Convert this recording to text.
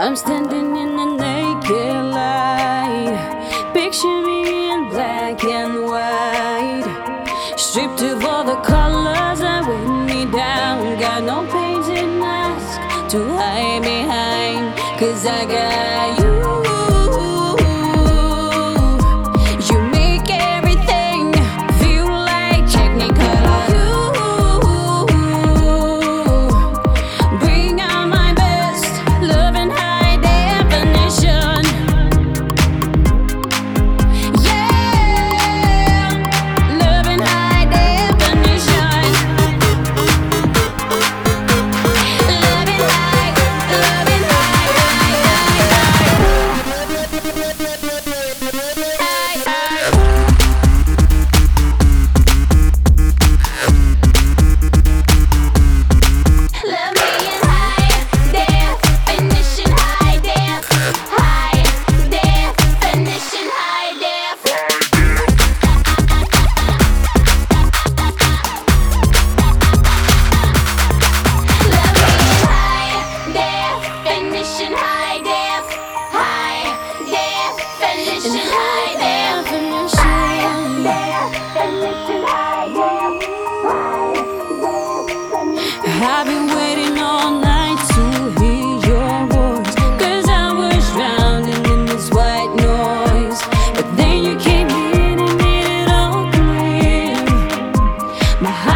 I'm standing in the naked light. Picture me in black and white, stripped of all the colors that weigh me down. Got no painted mask to hide behind, 'cause I got you. You make everything feel like Technicolor. You bring out my best love in high definition. Yeah, love in high definition. Love in high, love in high, love me in high definition, high def, high definition, high def. Love me in high definition, high def, high definition, high definition, high def. I've been waiting all night to hear your voice, 'cause I was drowning in this white noise. But then you came in and made it all clear. My